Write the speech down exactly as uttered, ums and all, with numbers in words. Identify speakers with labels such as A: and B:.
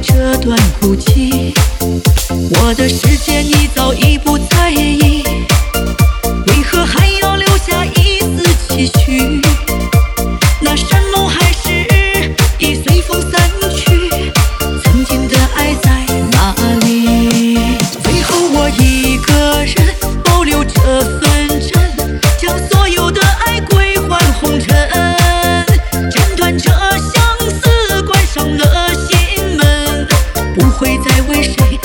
A: 这段孤寂，我的世界你早已不在意，为何还要留下一丝期许？那山盟海誓已随风散去，曾经的爱在哪里？最后我一个人保留这份真，将所有的爱归还红尘，斩断这相思，关上了心门，不会再为谁